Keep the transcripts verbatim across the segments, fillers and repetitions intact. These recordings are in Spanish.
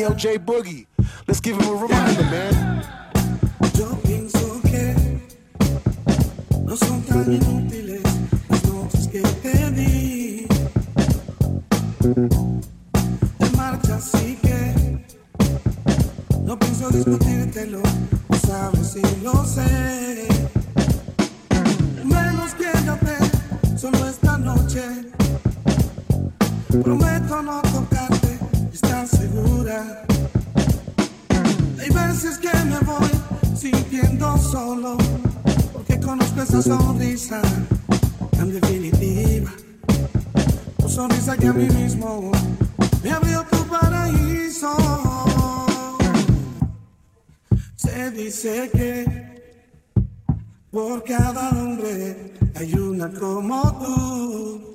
D L J Boogie. Let's give him a reminder, man. Yo pienso que no son tan inútiles las noches que te di. Te marchas así que no pienso discutírtelo, tú sabes y lo sé. Menos quédate solo esta noche. Prometo no tocarte, ¿estás segura? Hay veces que me voy sintiendo solo, porque conozco esa sonrisa tan definitiva. Tu sonrisa que a mí mismo me abrió tu paraíso. Se dice que por cada hombre hay una como tú.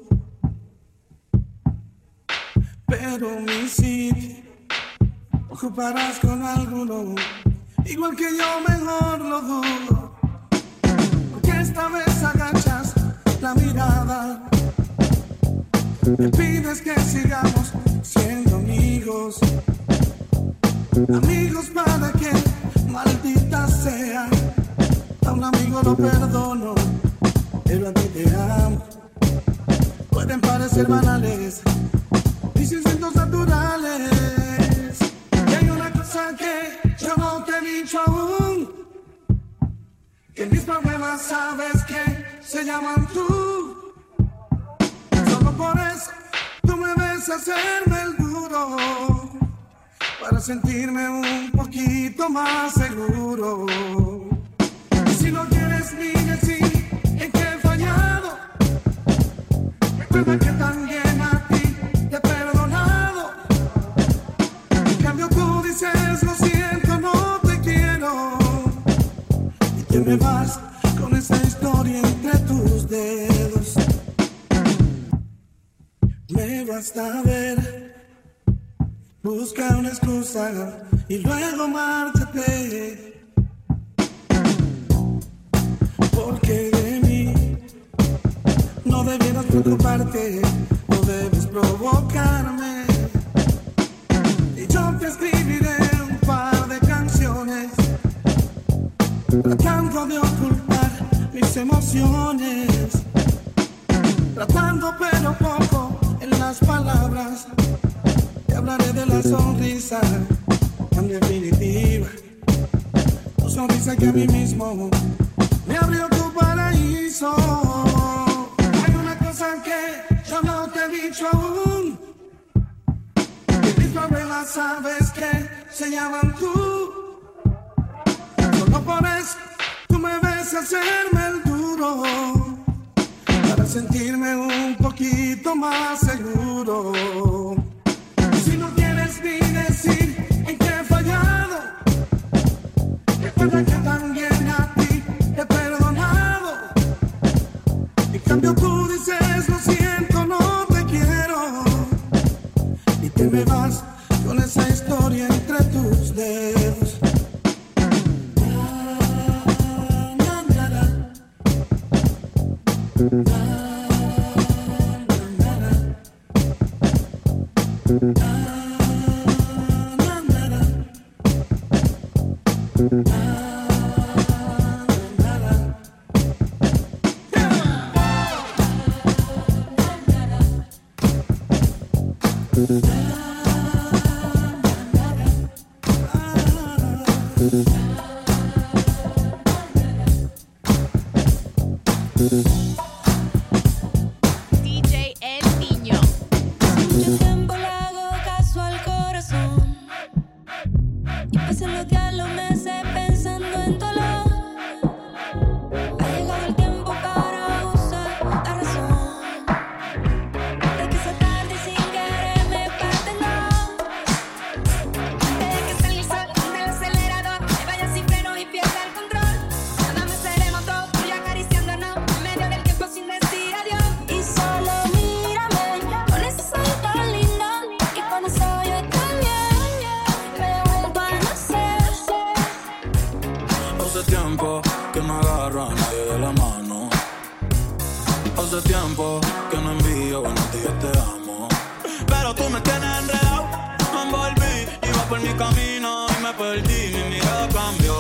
Pero mi sitio ocuparás con alguno, igual que yo mejor lo dudo. Porque esta vez agachas la mirada, me pides que sigamos siendo amigos. Amigos para que, maldita sea, a un amigo lo perdono, pero a ti te amo. Pueden parecer banales y instintos naturales. Y hay una cosa que yo no te he dicho aún, que mis problemas sabes que se llaman tú. Solo por eso tú me ves hacerme el duro, para sentirme un poquito más seguro. Y si no quieres ni decir en qué he fallado, recuerda que también a ti te he perdonado. En cambio tú dices lo siento, no te quiero, y te me vas con esa historia entre tus dedos. Me basta ver, busca una excusa y luego márchate, porque de mí no debieras preocuparte, no debes provocarme. Y yo te escribiré un par de canciones, tratando de ocultar mis emociones, tratando pero poco en las palabras. Te hablaré de la sonrisa tan definitiva, tu sonrisa que a mí mismo me abrió tu paraíso. Hay una cosa que yo no te he dicho aún, que mis problemas sabes que se llaman tú. Solo por eso tú me ves hacerme el duro, para sentirme un poquito más seguro. Si no quieres ni decir en qué he fallado, recuerda que también a ti te he perdonado. En cambio tú dices lo siento, no te quiero, y te me vas con esa historia entre tus dedos. Na, na, na, na. D J El Niño. Mucho tiempo le hago caso al corazón, y pasan los días, los meses pensando en dolor. Ha llegado el tiempo para usar la razón. De que esa tarde sin querer me perdonó. Antes de que salga el sol del acelerador, me vaya sin freno y pierda el control. Nada me seremos todos, tú y acariciándonos en medio del tiempo sin decir adiós. Y solo mírame con ese sol tan lindo, y con eso yo estoy bien. Me he vuelto a nacer. Hace tiempo que no agarro a nadie de la mano. Hace tiempo que no envío buenos días, te amo. Pero tú me tienes enredado, me envolví, iba por mi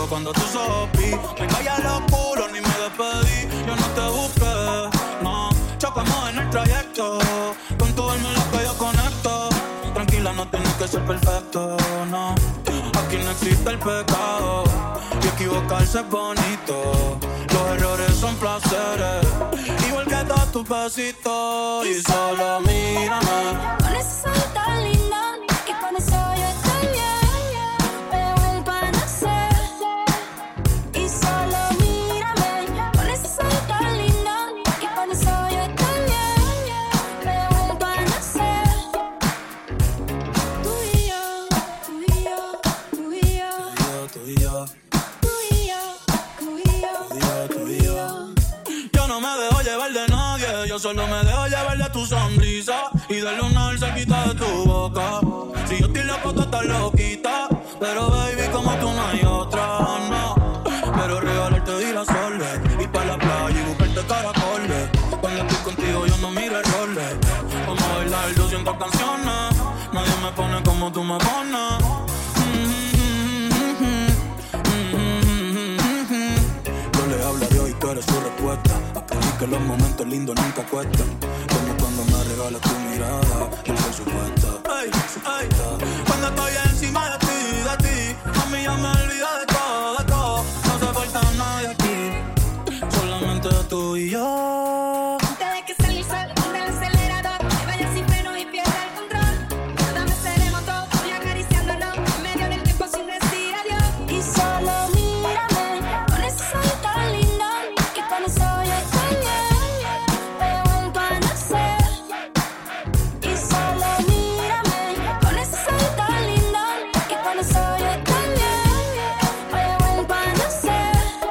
cuando tú sopí. Me callé los culos, ni me despedí. Yo no te busqué, no. Chocamos en el trayecto. Con tu alma en lo que yo conecto. Tranquila, no tienes que ser perfecto, no. Aquí no existe el pecado. Y equivocarse es bonito. Los errores son placeres. Igual que todos tus besitos. Y solo mírame. Con ese sol tan lindo, que con eso yo estoy bien. Me vuelvo a nacer. Y solo mírame. Con ese sol tan lindo, que con eso yo estoy bien. Me vuelvo a nacer. Tú y yo, tú y yo, tú y yo. Tú y yo, tú y yo. Tú y yo, tú y yo, tú y yo. Yo no me dejo llevar de nadie. Yo solo me dejo llevar de tu sonrisa. Y de lunar cerquita de tu boca. Si yo estoy loco, tú estás loquita. Pero baby, como tú no hay otra, no. Pero regalarte girasoles. Ir pa' la playa y buscarte caracoles. Cuando estoy contigo yo no miro errores. Vamos a bailar doscientas canciones. Nadie me pone como tú me pones. Yo le hablaré y tú eres su respuesta. Aprendí que los momentos lindos nunca cuestan. Como cuando me regalas tu mirada y el sol supuesta. Ay, ay, cuando estoy encima de ti, de ti, a mí ya me olvido de todo, de todo. No se falta nadie aquí, solamente tú y yo. Antes de que salga el sol, del acelerador, que vaya sin freno y pierda el control. Nada me seremos todos, voy acariciándonos en medio del tiempo sin decir adiós. Y solo mírame, con ese sol tan lindo, que con eso yo estoy bien. Me vuelvo a nacer. Y solo mírame, con ese sol tan lindo, que con eso yo estoy bien. Me vuelvo a nacer.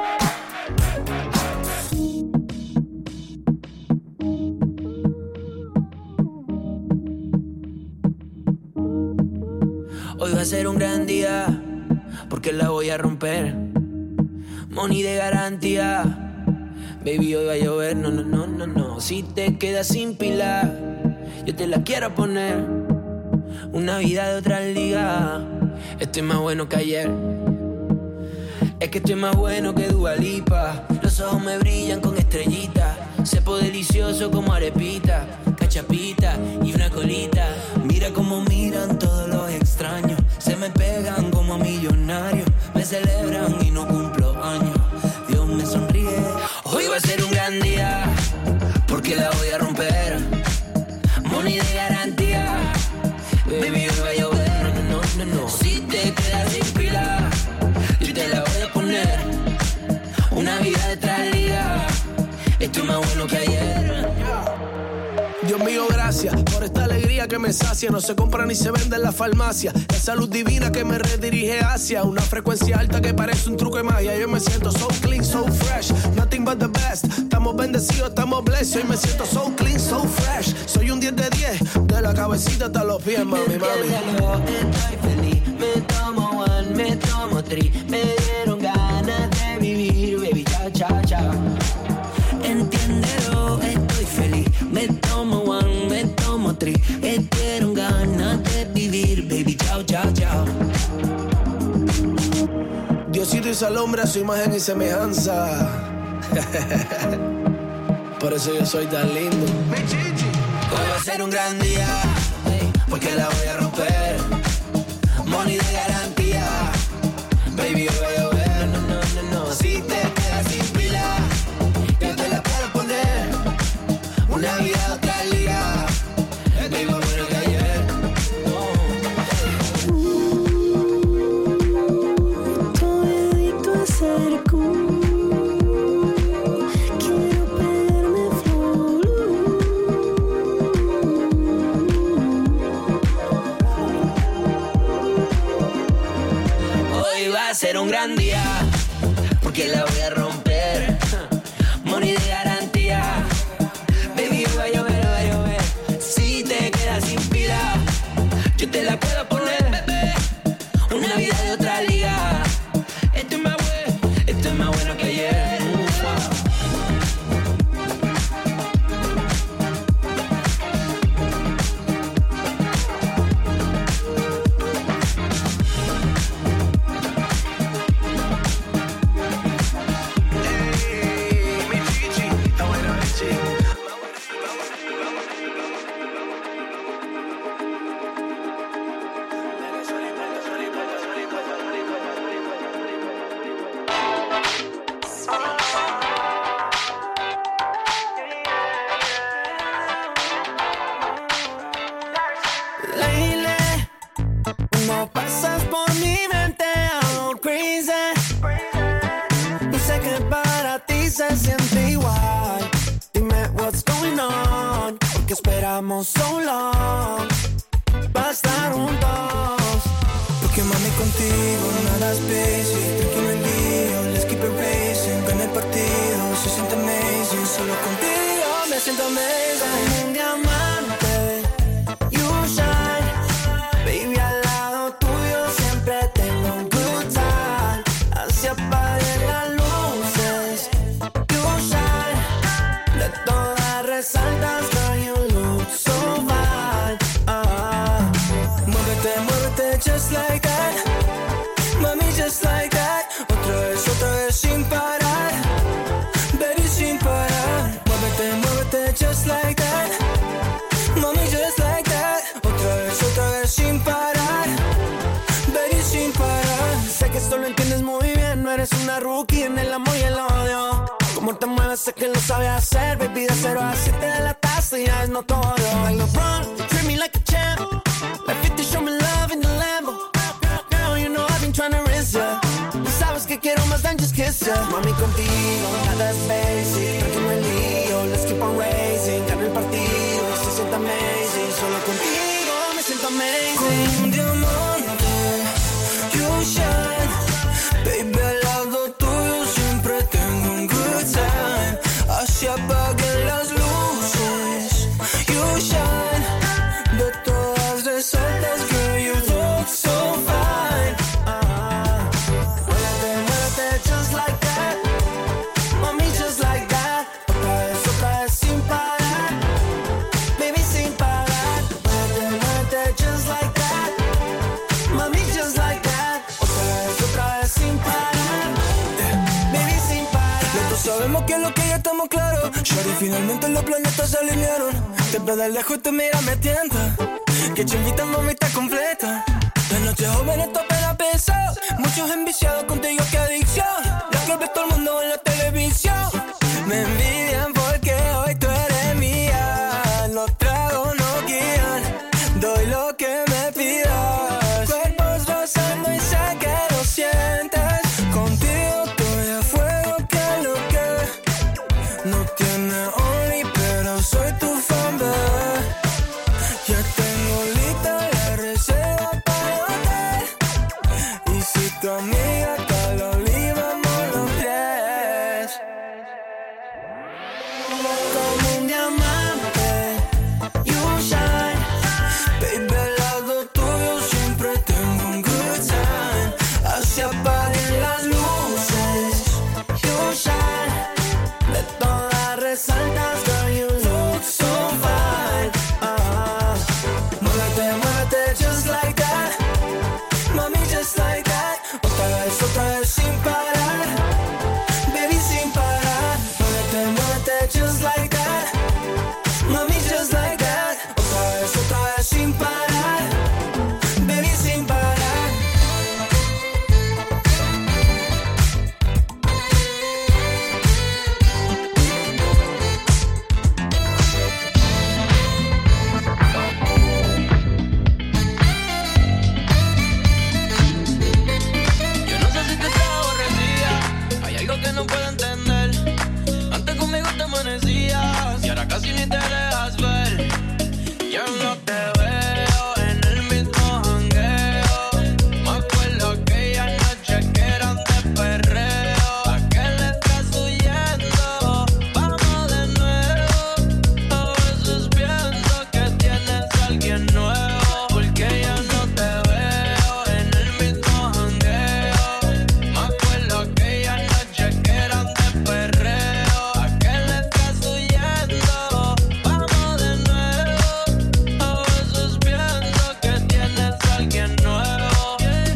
Hoy va a ser un gran día, porque la voy a romper. Money de garantía. Baby, hoy va a llover, no, no, no, no, no. Si te quedas sin pila, yo te la quiero poner. Una vida de otra liga. Estoy más bueno que ayer. Es que estoy más bueno que Dua Lipa. Los ojos me brillan con estrellitas. Sepo delicioso como arepita, cachapita y una colita. Mira cómo miran todos los extraños. Se me pegan como millonarios. Me celebran y no cumplo años. Dios me sonríe. Hoy va a ser un gran día, porque la voy a romper. Money de garantía. Baby, hoy va a llover. No, no, no, no, no. Si te quedas sin pila, yo te la voy a poner. Una vida de otra liga. Estoy más bueno que ayer. Dios mío, gracias por esta alegría que me sacia. No se compra ni se vende en la farmacia. Esa luz divina que me redirige hacia una frecuencia alta que parece un truco de magia. Yo me siento so clean, so fresh, nothing but the best. Estamos bendecidos, estamos blessed. Hoy me siento so clean, so fresh. Soy un diez de diez, de la cabecita hasta los pies, mami, mami. Estoy feliz, me tomo one, me tomo three. Me dieron ganas de vivir, baby, chao, chao, chao. Entiéndelo, estoy feliz. Me tomo one, me tomo three. Me dieron ganas de vivir, baby, chao, chao, chao. Diosito hizo al hombre a su imagen y semejanza. Por eso yo soy tan lindo. Hoy va a ser un gran día, porque la voy a romper. Money de garantía. Baby, hoy voy a llover. No, no, no, no. Si te quedas sin pila, yo te la puedo poner. Una vida de otra liga. Estoy más bueno que ayer. Estoy adicto a ser cool. Quiero pegarme flow. Hoy va a ser un gran día, porque la voy a romper. Money de garantía. Baby, hoy va a llover, va a llover. Si te quedas sin pila, yo te la puedo poner, bebé. Una vida de otra liga. Esto es más bueno, esto es más bueno que ayer. duramos so long para estar juntos. Porque mami contigo nada es basic. Tranquilo el lío, let's keep it racing. Gana el partido, se siente amazing. Solo contigo me siento amazing. Como un diamante, you shine. Baby, al lado tuyo siempre tengo un good time. Así apaguen las luces, you shine. De todas resaltas, girl, you look so fine. uh, Muévete, muévete just like that. Mami, just like that. Otra vez, otra vez sin parar. Baby, sin parar. Muévete, muévete just like that. Mami, just like that. Otra vez, otra vez sin parar. Baby, sin parar. Sé que esto lo entiendes muy bien. No eres una rookie en el amor y el odio. Como te mueves, sé que lo sabes hacer. Baby, de cero a siete de la taza y ya es notorio. Like LeBron, treat me like a champ. Like fifty, show me love in the Lambo. Girl, you know I've been trying to raise ya. Tú sabes que quiero más than just kiss ya. Mami, contigo nada es basic. Tranquilo el lío, let's keep on racing. Gana el partido, se siente amazing. Solo contigo me siento amazing. Como un diamante, you shine. Baby, al lado tuyo siempre tengo un good time. Así apaguen las luces, you shine. De todas resaltas, girl, you look so fine. uh, Muévete, muévete just like that. Mami, just like that. Otra vez, otra vez sin parar. Baby, sin parar. Muévete, muévete just like that. Mami, just like that. Otra vez, otra vez sin parar. Baby, sin parar. Los dos sabemos que es lo que ya estamos claros. Shorty, finalmente los planetas se alinearon. Te veo de lejos y te mira, me tienta. Que chimbita, mami, está completa. La noche joven, esto apenas empezó. Muchos enviciados contigo, qué adicción. La que ve todo el mundo en la televisión. Me envidian porque hoy tú eres mía. Los tragos no guían. Doy lo que me pidas. Cuerpos rozando y sé que lo sientes. Contigo estoy a fuego, que lo que no tiene only, pero soy tu fan, bebé. Ya tengo lista la reserva para hotel. Y si tu amiga está la olivamos los pies. Como un diamante, you shine. Baby, al lado tuyo siempre tengo un good time. Así apaguen las luces, you shine. De todas resaltas, girl, you look so fine. uh, Muévete, muévete just like that. Mami, just like that. Otra vez, otra vez sin parar. Baby, sin parar. Muévete, muévete just like that. Mami, just like that. Otra vez, otra vez sin parar. Baby, sin parar. Yo no sé si te estás aborrecida. Hay algo que no puedo entender. Antes conmigo te amanecías y ahora casi ni te dejas ver. Yo no te veo en el mismo jangueo. Me acuerdo aquella noche que eran de perreo. ¿A qué le estás huyendo? Vamos de nuevo. A veces pienso que tienes a alguien nuevo. Porque ya no te veo en el mismo jangueo. Me acuerdo aquella noche que eran de perreo. ¿A qué le estás huyendo? Vamos de nuevo. A veces pienso que tienes a alguien nuevo.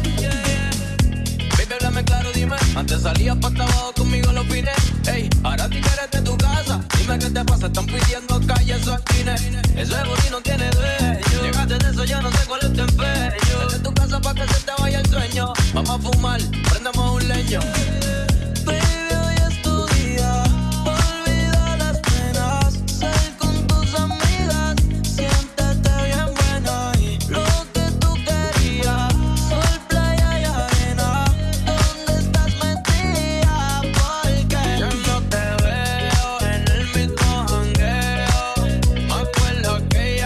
Baby, háblame claro, dime. Antes salías pa' abajo conmigo los fines. Ey, ahora ti quieres de tu casa. Dime qué te pasa, están pidiendo calles esos esquines. Eso es boli, no tiene dueño. Llegaste de eso, ya no sé cuál es tu empeño. Desde tu casa pa' que se te vaya el sueño. Vamos a fumar, prendemos un leño. Baby, hoy es tu día. Olvida las penas. Sal con tus amigas. Siéntete bien buena. Y lo que tú querías. Sol, playa y arena. ¿Dónde estás metida? Porque yo no te veo en el mismo jangueo. Me acuerdo aquella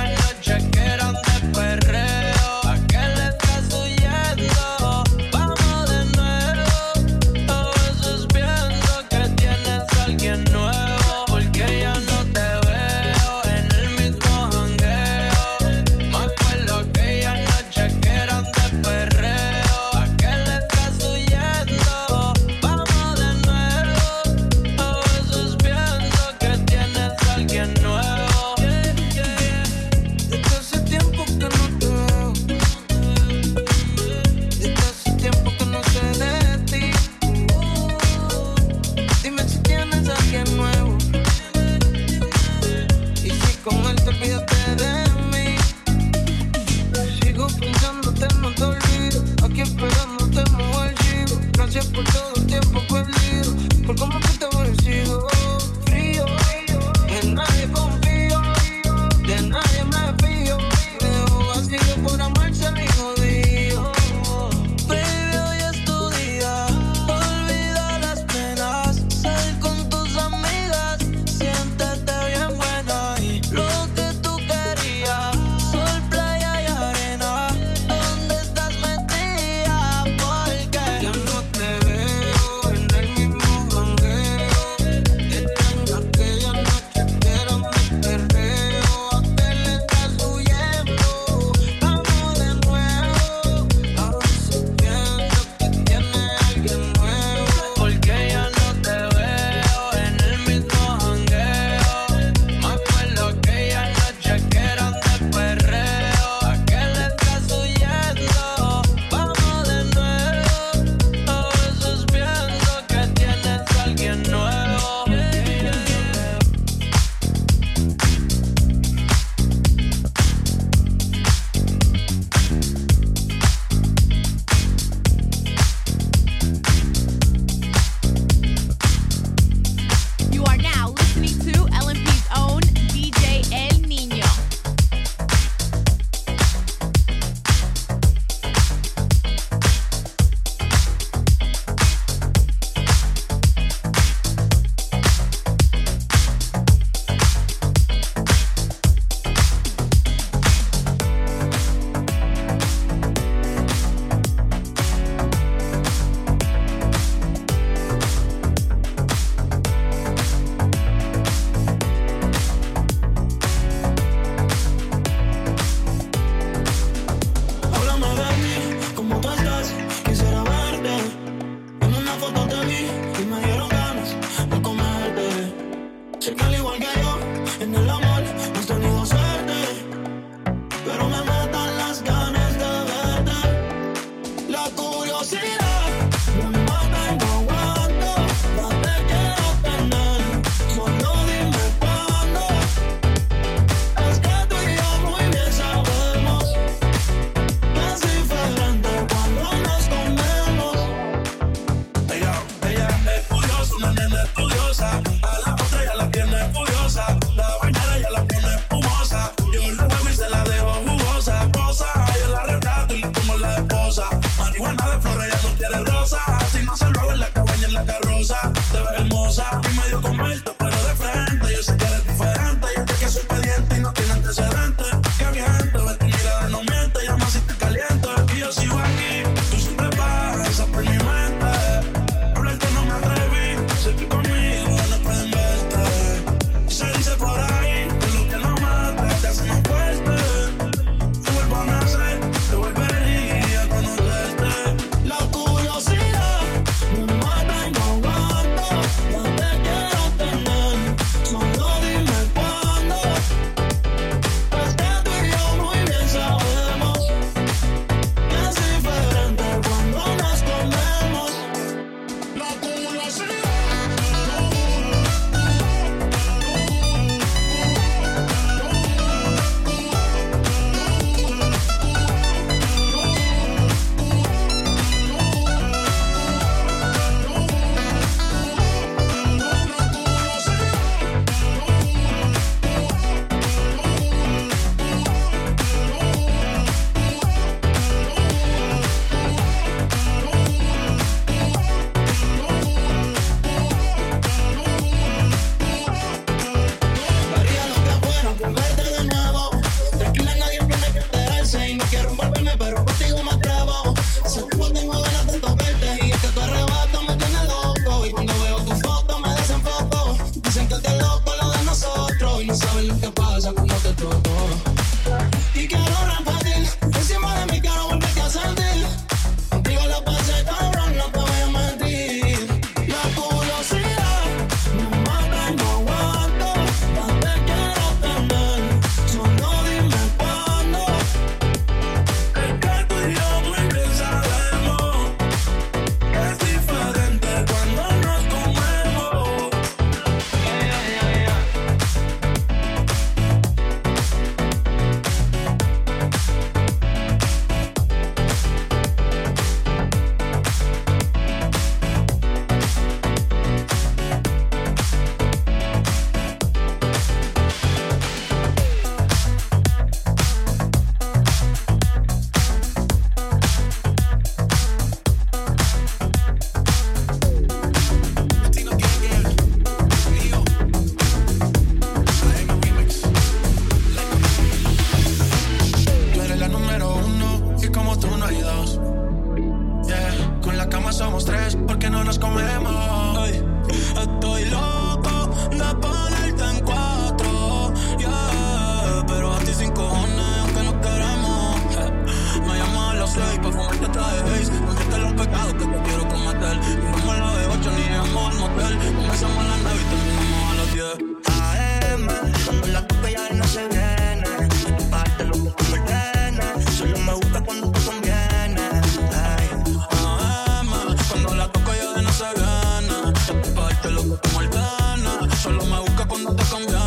sabes lo que pasa cuando te toco. Y quiero repetir, encima de mí quiero volverte a sentir. Contigo la pasé cabrón, no te voy a mentir. La curiosidad me mata y no aguanto. Ya te quiero tener, solo dime cuándo. Es que tú y yo muy bien sabemos que es diferente cuando nos comemos. Tú eres la número uno y como tú no hay dos. Yeah, con la cama somos tres porque no nos comemos. Ay, estoy loco de ponerte en cuatro, yeah, pero a ti sin cojones, aunque no queremos. eh, Me llamas a las seis pa' fumarte traje Haze, confesarte los pecados que te quiero cometer. Y vamos a la de ocho, ni llegamos al motel. Comenzamos a las nueve y terminamos a las diez. A M, cuando la toca ya no se viene. De tu parte lo que tú me ordenes. Solo me gusta cuando te conviene. Ay. A M, cuando la toco ya de no se gana. De tu parte lo que tú me ordenas. Solo me busca cuando te conviene.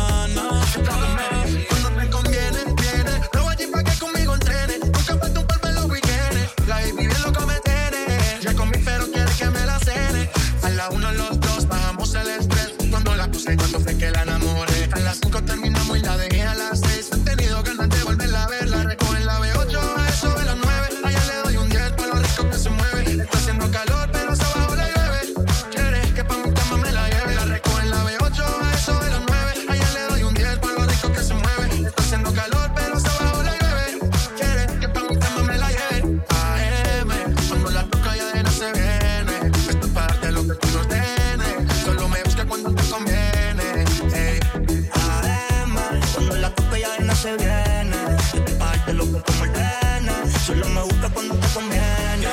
Cuando te conviene, viene. No voy allí pa' que conmigo entrene. Nunca falta un par en los weekendes. La baby bien lo que me tiene. Ya comí pero quiere que me la cene. A la uno los dos bajamos el estrés. Cuando la puse, cuando fue que la enamoré. A las cinco terminamos y la dejé a las seis. He tenido ganas de volverla a ver. La recojo en la B ocho, a eso de las nueve. Allá le doy un diez por lo rico que se mueve. Está haciendo calor pero se abajo la llueve. Quieres que pa' mi cama me la lleve. La recojo en la B ocho, a eso de las nueve. Allá le doy un diez por lo rico que se mueve. Está haciendo calor pero se abajo la llueve. Quieres que pa' mi cama me la lleve. A M, cuando la toca ya de no se viene. Esto es parte lo que tú no ordenes. Solo me busca cuando te conviene. Ey. A M, cuando la toca ya de no se viene. Esto es parte lo que tú me ordenes. Solo me busca cuando te conviene.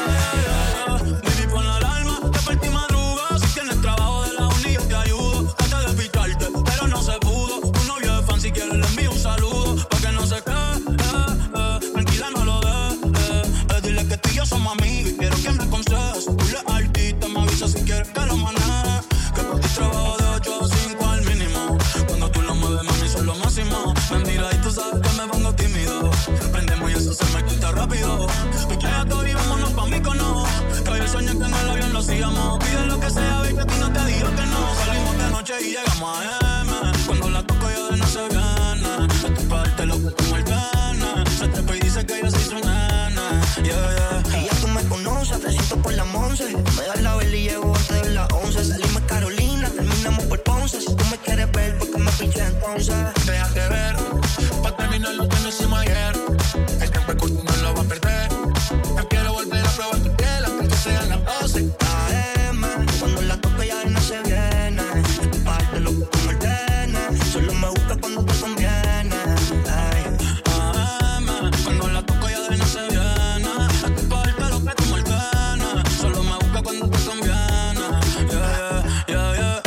Baby, pon la alarma, que por ti madruga. Si tienes trabajo de la uni, yo te ayudo. Trata de ficharte, pero no se pudo. Tu novio es fan, si quieres le envío un saludo. Pa' que no se quede, eh, eh, tranquila no lo de, eh, eh, dile que tú y yo somos amigos y quiero que me aconsejes. Tú le artista, me avisa si quieres que lo maneje. Que por ti trabajo de ocho a cinco al mínimo. Cuando tú lo mueves, mami, son lo máximo. Me mira y tú sabes que me pongo tímido. Prendemos y eso se me quita rápido. Piquea todo y vámonos pa' mí con no. Que hoy el sueño que en el avión lo sigamos. Pide lo que sea, baby, que a ti no te digo que no. Salimos de noche y llegamos a M. Cuando la toco ya de no se gana. De tu parte lo que tú me ordenas. Se trepa y dice que ella se hizo nana. Yeah, yeah. Y ya tú me conoces, te siento por la once. Me das la vela y llego antes de las once. Salimos Carolina, terminamos por Ponce. Si tú me quieres ver, ¿por qué me pinché entonces? Déjate ver, pa' terminar lo que no hicimos ayer. El tiempo es corto, no lo va a perder. Yo quiero volver a probar tu piel antes que sean las doce. A M, cuando la toca ya no se viene. De tu parte lo que tú me ordenes. Solo me busca cuando te conviene. Ay. A M, cuando la toco ya de no se viene. De tu parte lo que tú me ordenas. Solo me busca cuando te conviene. Yeah, yeah, yeah, yeah.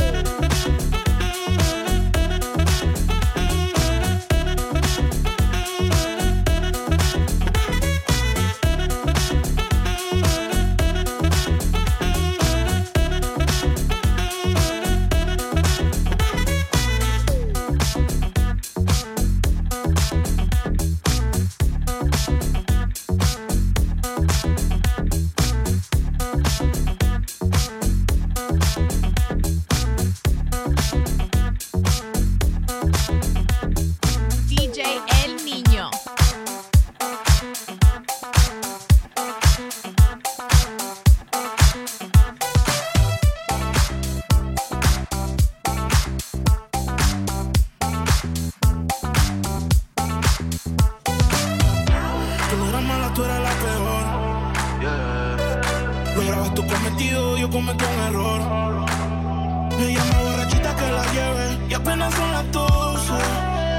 D J El Niño. Tú no eras mala, tú eras la peor. Lograbas tu cometido, yo cometí un error. Me llama borrachita que la lleve y apenas son las doce.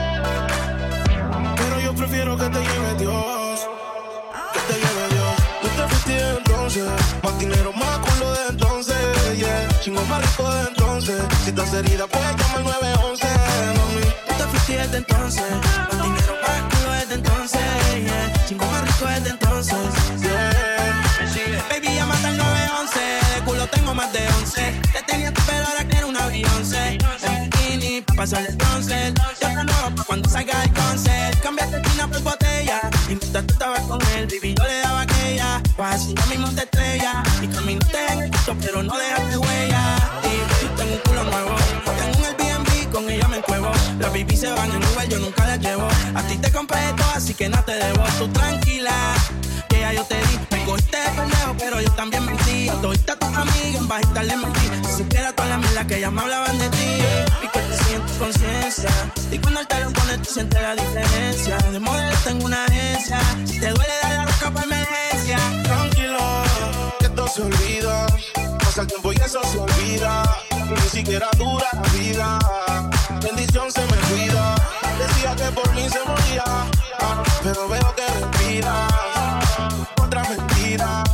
quiero que te lleve Dios, que te lleve Dios. Tú te fuiste entonces, más dinero, más culo de entonces, yeah. Chingo más rico de entonces, si estás herida puedes llamar al nueve once, mami. Tú te fuiste desde entonces, más dinero, más culo desde entonces, yeah. Chingo más rico desde entonces, yeah. Baby, llámate al nueve once, de culo tengo más de once. Te tenía tu pelo, ahora quiero una Beyoncé. En bikini, pa' pasarle el bronce. Yo te nuevo pa' cuando salga el concert. Cambiaste china por botella, y mientras tú estabas con él, baby, yo le daba aquella. Pues así yo mismo te estrella, y caminaste en el piso, pero no dejaste huella. Y yo tengo un culo nuevo, tengo un Airbnb, con ella me encuevo. Las baby se van en Uber, yo nunca las llevo. A ti te compré todo, así que no te debo. Tú tranquila, que ya yo te di. Me cogiste de pendejo, pero yo también mentí. Todita tus amigas en bajita le mentí. Si supiera todas las mierdas que ellas me hablaban de ti. Y que te sientes conciencia. Y cuando el talón pone, tú sientes la diferencia. De modelo tengo una agencia. Si te duele, dale la roca para emergencia. Tranquilo, que esto se olvida. Pasa el tiempo y eso se olvida. Y ni siquiera dura la vida. Bendición se me cuida. Decía que por mí se moría, pero veo que respira. Otra mentira.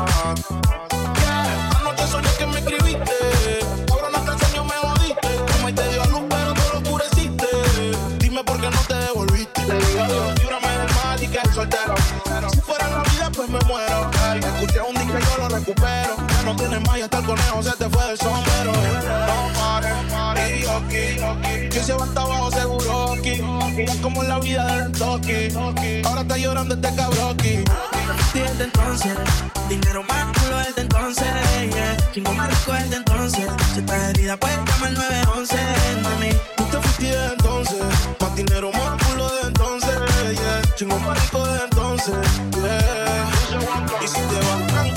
Yeah. Anoche soñé que me escribiste. Ahora no te enseño, me jodiste. Como y te dio a luz, pero tú lo oscureciste. Dime por qué no te devolviste. Te digo Dios, líbrame del mal y que el soltero. Si fuera la vida, pues me muero. Ay, escuché un día que yo lo recupero. Ya no tienes más y hasta el conejo se te fue del sombrero. No pares, pares, ok. Que se va hasta abajo seguro aquí. Es como en la vida del toque. Ahora está llorando este cabroqui. Desde entonces, dinero más culo desde entonces, yeah. Chingo más rico desde entonces. Si estás herida, puedes llamar al nueve once, mami. Tú te fuiste desde entonces, más dinero, más culo desde entonces, yeah. Chingo más rico desde entonces, yeah. Y si te vas,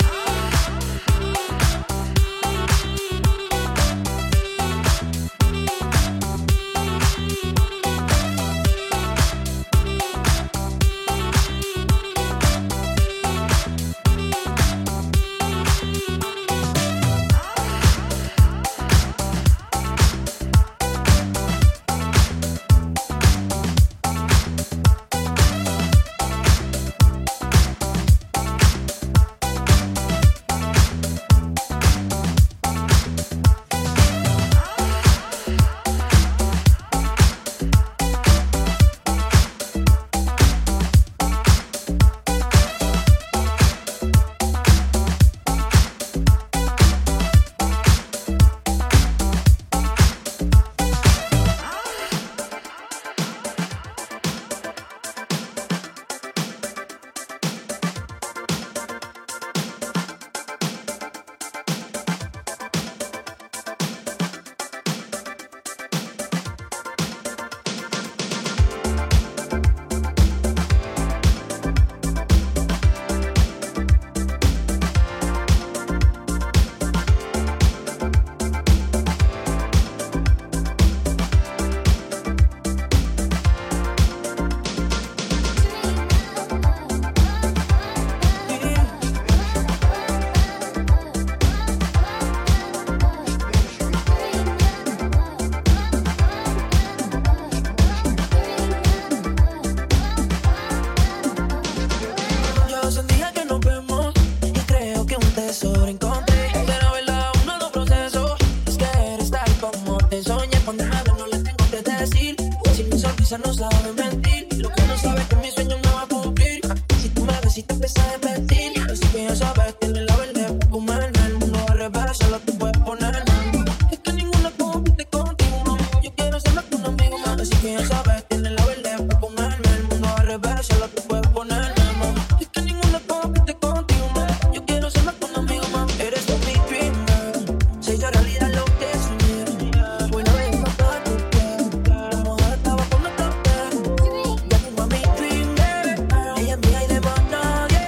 sonrisa no sabe mentir. Lo que no sabe es que mi sueño no va a cumplir. Si tú me ves, si te empiezas a repetir. Así que ya sabes, tiene la verde para comerme. El mundo al revés, solo tú puedes ponerme. Es que ninguna compite contigo, mami. Yo quiero ser más que un amigo más. Así que ya sabes, tiene la verde para comerme. El mundo al revés, solo tú puedes ponerme, mami. Es que ninguna compite contigo, mami. Yo quiero ser más que un amigo más. Eres tú mi dream girl. Se hizo realidad lo que soñé. Hoy no ves más para tu piel. La moda estaba con otra piel. Ya tengo a mi dream girl. Ella es mía y de más nadie.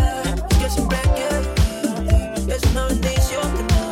Es que siempre quiero. Es una bendición tener.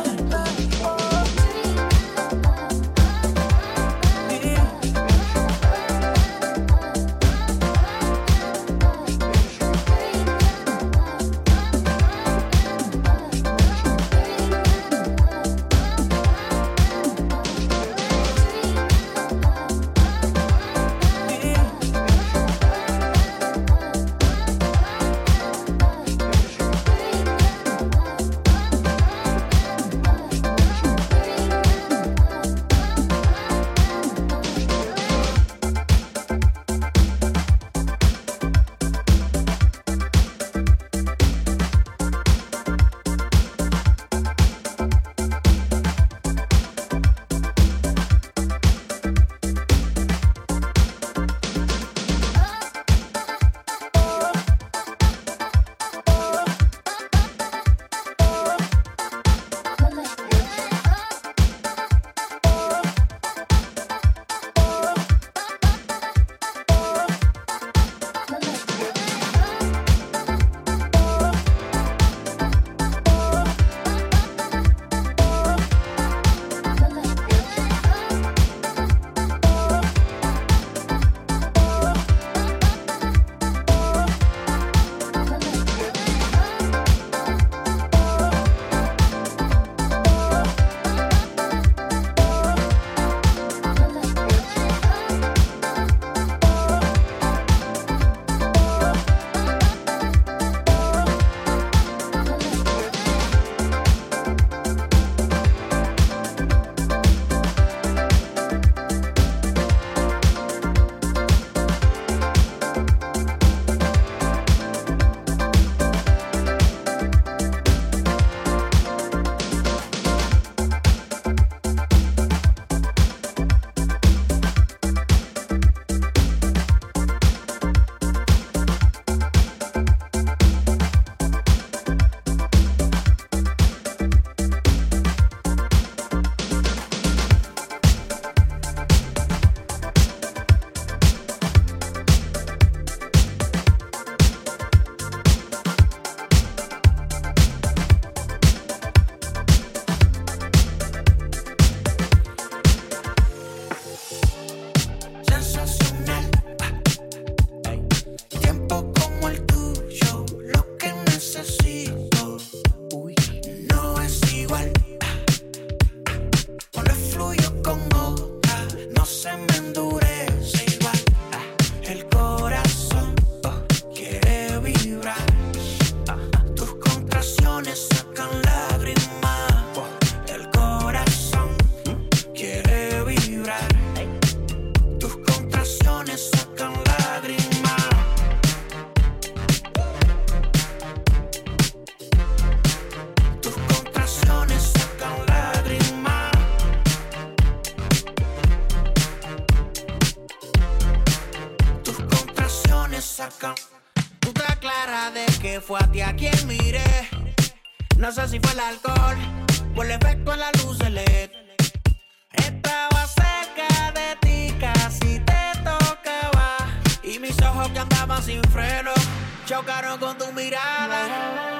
me sacan. Tú te aclaras de que fue a ti a quien miré. No sé si fue el alcohol o el efecto en la luz de L E D. Estaba cerca de ti, casi te tocaba. Y mis ojos que andaban sin freno chocaron con tu mirada.